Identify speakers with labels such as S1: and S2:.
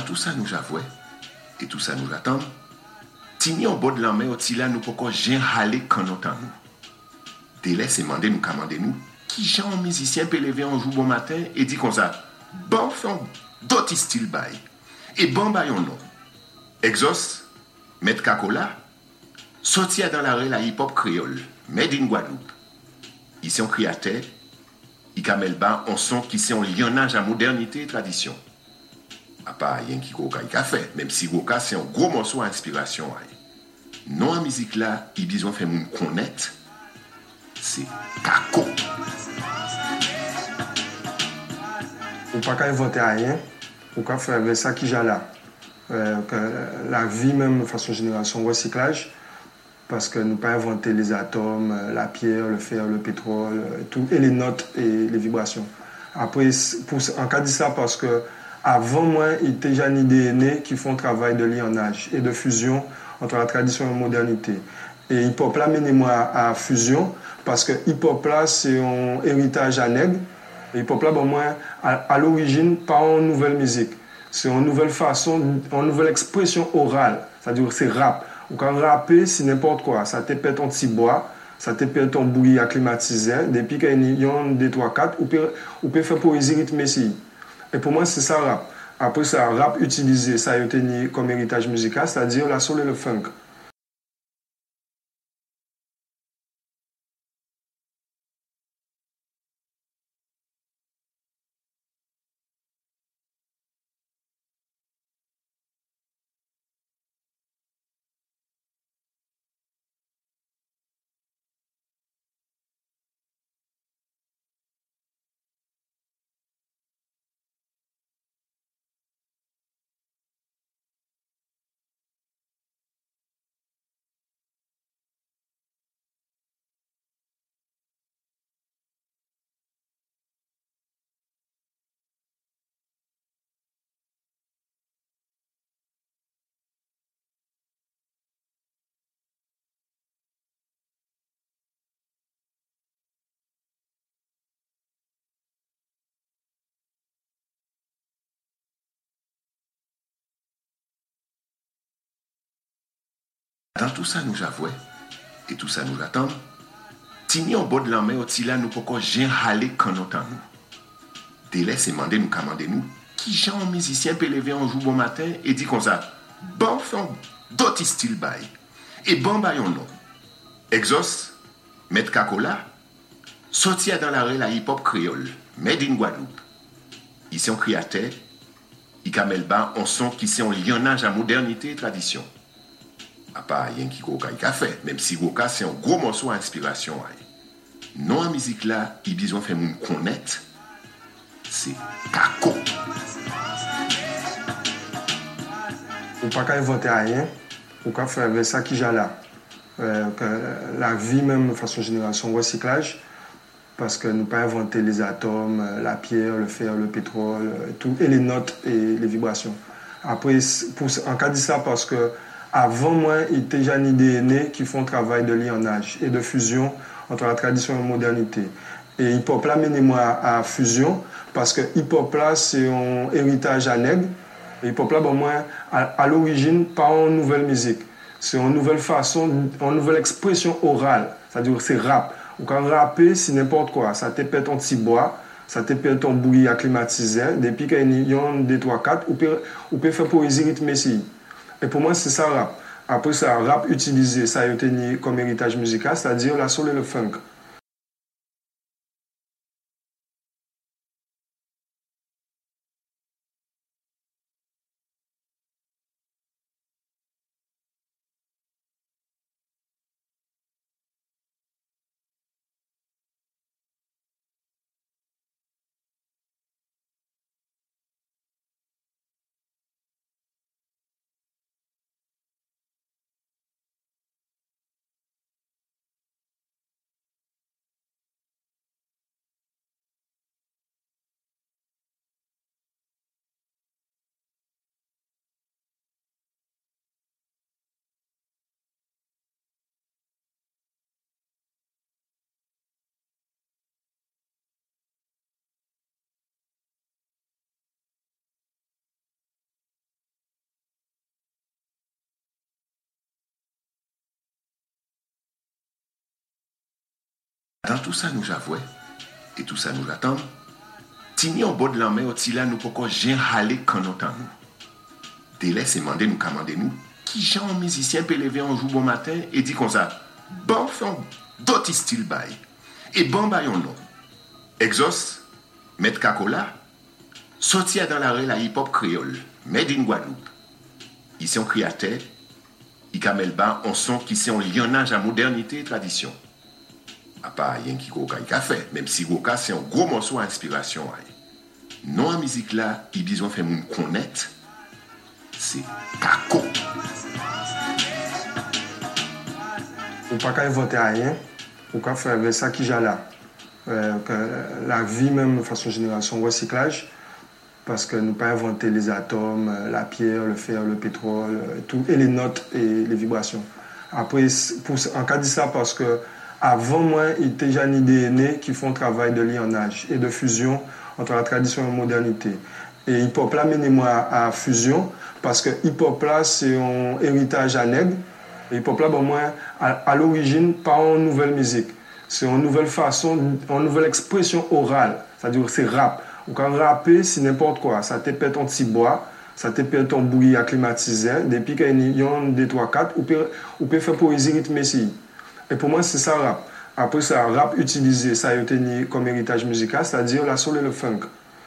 S1: tout ça nous avouait, et tout ça nous attend. Tini au bord de la mer, au tila nous pourquoi j'ai halé quand nous temps nous. Délai c'est mandé nous commander nous. Qui genre musicien peut lever un jour bon matin et dit comme ça, bon fait d'autres style bail. Et bon bail on non. Exos, Maître Kakola, sortir dans la rue la hip-hop créole, made in Guadeloupe. Ici on créateur, il camel bas un son qui c'est un lionnage à modernité et tradition. À part rien qui Goka il a fait, même si Goka c'est un gros morceau d'inspiration. Non, la musique là, il besoin faire moun connaître, c'est Kako.
S2: Ou pas qu'à inventer rien, ou qu'à faire avec ça qui j'ai là. La vie même de façon générale, son recyclage, parce que nous pas inventer les atomes, la pierre, le fer, le pétrole, tout, et les notes et les vibrations. Après, en cas de ça, parce que avant moi, il y a déjà une idée qui font un travail de lionnage et de fusion entre la tradition et la modernité. Et hip-hop là, menez-moi à fusion, parce que hip-hop là, c'est un héritage à nègre. Et hip-hop là, bon, moi, à l'origine, pas une nouvelle musique. C'est une nouvelle façon, une nouvelle expression orale. C'est-à-dire c'est rap. Ou quand rapper, c'est n'importe quoi. Ça te pète ton petit bois, ça te pète ton bouillie acclimatisé. Depuis qu'il y a un, deux, trois, quatre, ou peut faire poésie rythmée ici. Et pour moi, c'est ça rap. Après ça, rap utilisé, ça a été comme héritage musical, c'est-à-dire la soul et le funk.
S1: Dans tout ça nous avouait, et tout ça nous attend. Tini au bord de la mer, au tila nous pourquoi j'ai halé quand nous temps nous. Délai c'est mandé nous commander nous. Qui genre musicien peut lever un jour bon matin et dit comme ça, bon fait d'autres style bail. Et bon bail on non. Exos, Maître Kakola, sortir dans la rue la hip-hop créole, made in Guadeloupe. Ici on créateur, il camel bas un son qui c'est un lionnage à modernité et tradition. À part rien qui Goka il a fait, même si Goka c'est un gros morceau d'inspiration. Non, la musique là, il besoin faire moun connaître, c'est Kako.
S2: Ou pas qu'à inventer rien, ou qu'à faire avec ça qui j'ai là. La vie même de façon générale, son recyclage, parce que nous pas inventer les atomes, la pierre, le fer, le pétrole, tout, et les notes et les vibrations. Après, en cas de ça, parce que avant moi, il y a déjà une idée qui font un travail de lionnage et de fusion entre la tradition et la modernité. Et hip-hop là, menez-moi à fusion, parce que hip-hop là, c'est un héritage à nègre. Et hip-hop là, bon, moi, à l'origine, pas une nouvelle musique. C'est une nouvelle façon, une nouvelle expression orale. C'est-à-dire c'est rap. Ou quand rapper, c'est n'importe quoi. Ça te pète ton petit bois, ça te pète ton bouillie acclimatisé. Depuis qu'il y a un, deux, trois, quatre, ou peut faire poésie rythmée ici. Et pour moi, c'est ça rap. Après ça, rap utilisé, ça a été comme héritage musical, c'est-à-dire la soul et le funk.
S1: Dans tout ça, nous avouons, et tout ça nous attend. Tini en bas de la mer, là, nous pouvons jamais aller quand nous attendons. Délai, c'est demander nous, commander nous. Qui genre musicien peut lever un jour bon matin et dit comme ça, bon, fait d'autres styles bail. Et bon, bail, on non. Exos, Mettre Kakola, sortir dans la rue la hip-hop créole, made in Guadeloupe. Ici, on créateur, Ikamelba, on son qui c'est un lionnage à modernité et tradition. À part rien qui Goka il a fait, même si Goka c'est un gros morceau d'inspiration. Non, la musique là, ils besoin faire moun connaître, c'est Kako.
S2: On ne peut pas inventer rien, on peut faire ça qui j'ai là. La vie même de façon générale, son recyclage, parce que nous ne pouvons pas inventer les atomes, la pierre, le fer, le pétrole, tout, et les notes et les vibrations. Après, en cas de ça, parce que avant moi, il y a déjà une idée née qui font un travail de lionnage et de fusion entre la tradition et la modernité. Et hip-hop là, menez-moi à fusion, parce que hip-hop là, c'est un héritage à nègre. Et hip-hop là, bon, moi, à l'origine, pas une nouvelle musique. C'est une nouvelle façon, une nouvelle expression orale. C'est-à-dire c'est rap. Ou quand rapper, c'est n'importe quoi. Ça te pète ton petit bois, ça te pète ton bouillie acclimatisé. Depuis qu'il y a un, 2, 3, 4, ou peut faire poésie rythmée ici. Et pour moi, c'est ça rap. Après ça, rap utilisé, ça a été comme héritage musical, c'est-à-dire la soul et le funk.